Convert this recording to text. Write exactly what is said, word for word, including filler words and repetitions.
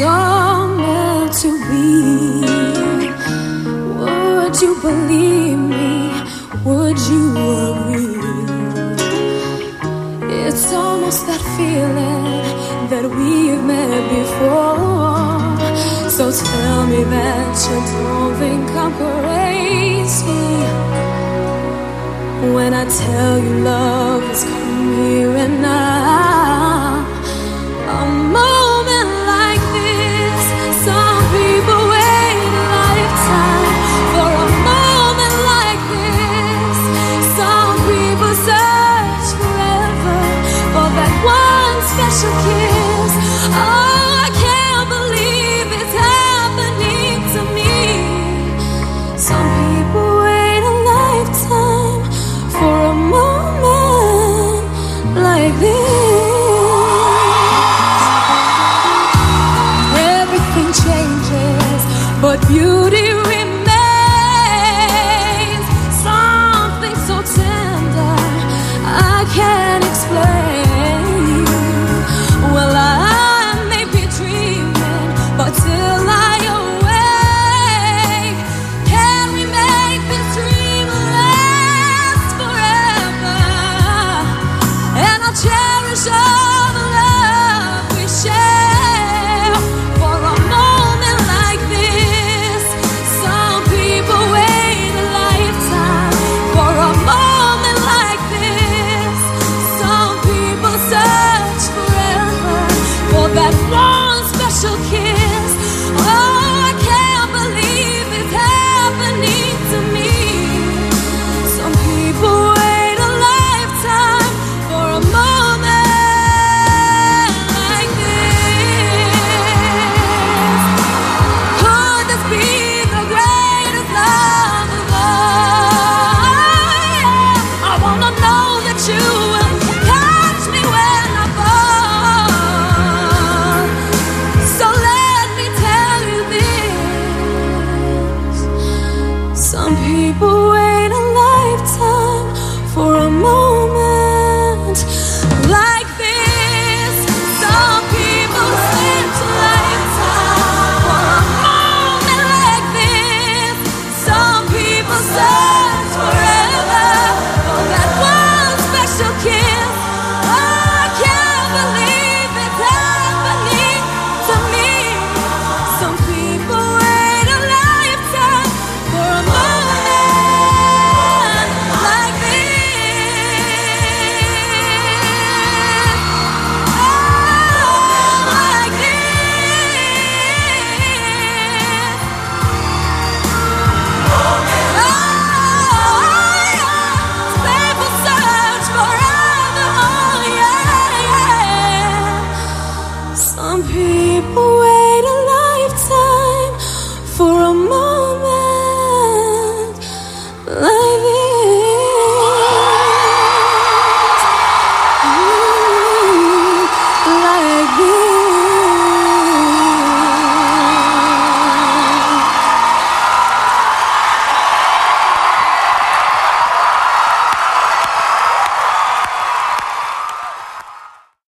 all meant to be. Would you believe me? Would you agree? It's almost that feeling that we've met before. So tell me that you don't think I'm crazy when I tell you love has come here and now. A moment like this, some people wait a lifetime for a moment like this. Some people search forever for that one special kiss. Oh, I can't believe it's happening to me. Some people wait a lifetime for a moment like this. Everything changes, but beauty remains. Something so tender I can't explain. Well, I may be dreaming, but till I awake, can we make this dream last forever? And I'll cherish all the love we share for a moment like this. Some people wait a lifetime for a moment like this. Some people search forever for that one special kiss. Oh, I can't believe it's happening to me. Some people wait a lifetime for a moment like this. Could this be the greatest love of all? I wanna know that you will catch me when I fall. So let me tell you this. Some people